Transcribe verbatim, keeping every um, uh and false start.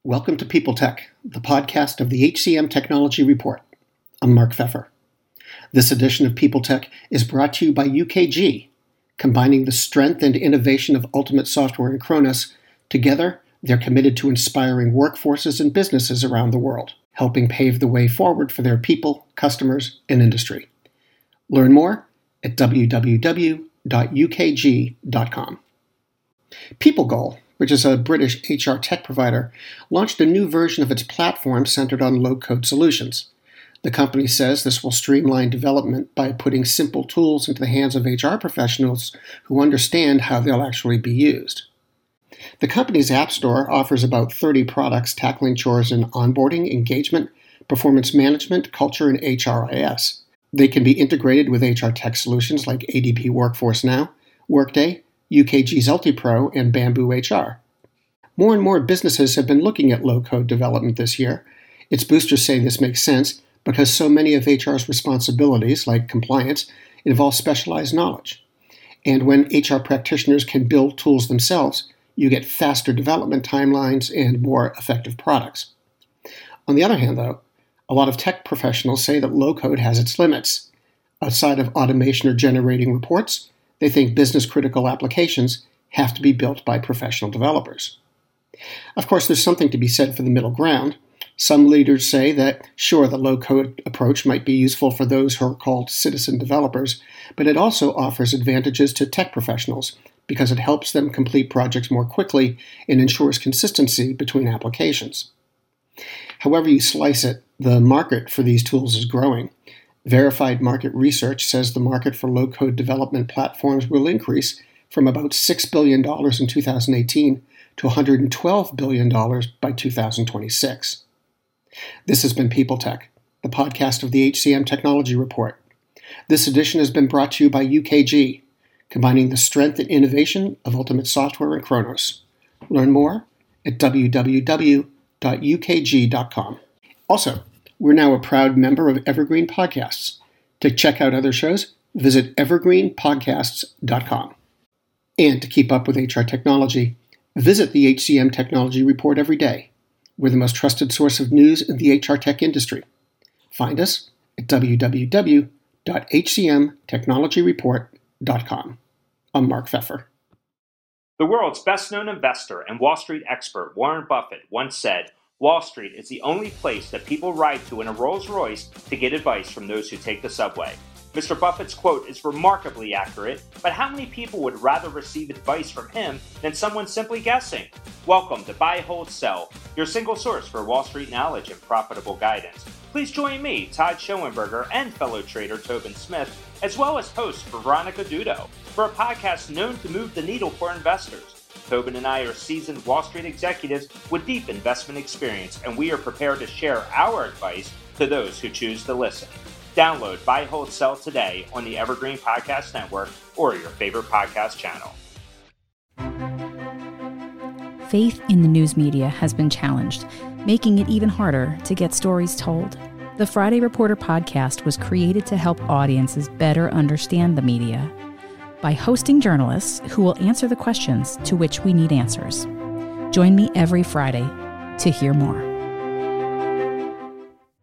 Welcome to People Tech, the podcast of the H C M Technology Report. I'm Mark Pfeffer. This edition of People Tech is brought to you by U K G. Combining the strength and innovation of Ultimate Software and Kronos, together they're committed to inspiring workforces and businesses around the world, helping pave the way forward for their people, customers, and industry. Learn more at w w w dot u k g dot com. PeopleGoal, which is a British H R tech provider, launched a new version of its platform centered on low-code solutions. The company says this will streamline development by putting simple tools into the hands of H R professionals who understand how they'll actually be used. The company's App Store offers about thirty products tackling chores in onboarding, engagement, performance management, culture, and H R I S. They can be integrated with H R tech solutions like A D P Workforce Now, Workday, U K G's UltiPro, and Bamboo H R. More and more businesses have been looking at low-code development this year. Its boosters say this makes sense because so many of H R's responsibilities, like compliance, involve specialized knowledge. And when H R practitioners can build tools themselves, you get faster development timelines and more effective products. On the other hand, though, a lot of tech professionals say that low-code has its limits. Outside of automation or generating reports, they think business-critical applications have to be built by professional developers. Of course, there's something to be said for the middle ground. Some leaders say that, sure, the low-code approach might be useful for those who are called citizen developers, but it also offers advantages to tech professionals because it helps them complete projects more quickly and ensures consistency between applications. However you slice it, the market for these tools is growing. Verified market research says the market for low-code development platforms will increase from about six billion dollars in two thousand eighteen to one hundred twelve billion dollars by two thousand twenty-six. This has been People Tech, the podcast of the H C M Technology Report. This edition has been brought to you by U K G, combining the strength and innovation of Ultimate Software and Kronos. Learn more at w w w dot u k g dot com. Also, we're now a proud member of Evergreen Podcasts. To check out other shows, visit evergreen podcasts dot com. And to keep up with H R technology, visit the H C M Technology Report every day. We're the most trusted source of news in the H R tech industry. Find us at w w w dot h c m technology report dot com. I'm Mark Pfeffer. The world's best-known investor and Wall Street expert Warren Buffett once said, "Wall Street is the only place that people ride to in a Rolls-Royce to get advice from those who take the subway." Mister Buffett's quote is remarkably accurate, but how many people would rather receive advice from him than someone simply guessing? Welcome to Buy, Hold, Sell, your single source for Wall Street knowledge and profitable guidance. Please join me, Todd Schoenberger, and fellow trader Tobin Smith, as well as host Veronica Dudo, for a podcast known to move the needle for investors. Tobin and I are seasoned Wall Street executives with deep investment experience, and we are prepared to share our advice to those who choose to listen. Download Buy, Hold, Sell today on the Evergreen Podcast Network or your favorite podcast channel. Faith in the news media has been challenged, making it even harder to get stories told. The Friday Reporter podcast was created to help audiences better understand the media by hosting journalists who will answer the questions to which we need answers. Join me every Friday to hear more.